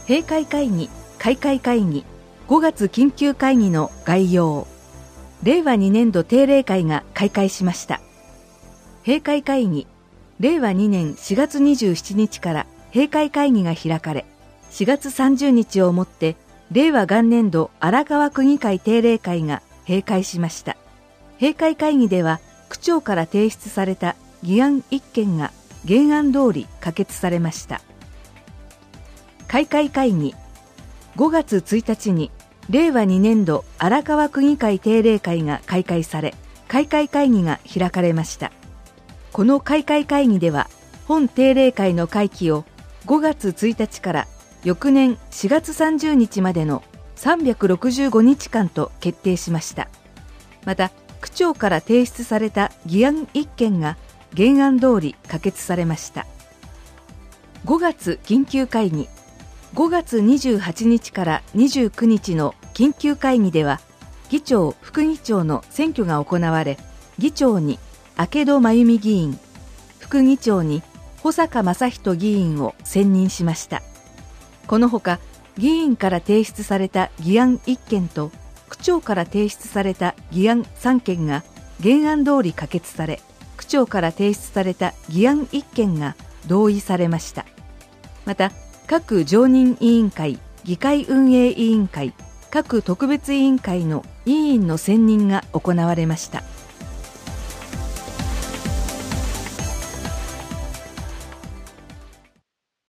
閉会会議、開会会議、5月緊急会議の概要。令和2年度定例会が開会しました。閉会会議、令和2年4月27日から閉会会議が開かれ、4月30日をもって令和元年度荒川区議会定例会が閉会しました。閉会会議では区長から提出された議案1件が原案通り可決されました。開会会議、5月1日に令和2年度荒川区議会定例会が開会され、開会会議が開かれました。この開会会議では、本定例会の会期を5月1日から翌年4月30日までの365日間と決定しました。また、区長から提出された議案1件が原案通り可決されました。5月緊急会議、5月28日から29日の緊急会議では、議長・副議長の選挙が行われ、議長に明戸真由美議員、副議長に保坂正人議員を選任しました。このほか、議員から提出された議案1件と、区長から提出された議案3件が原案通り可決され、区長から提出された議案1件が同意されました。また、各常任委員会、議会運営委員会、各特別委員会の委員の選任が行われました。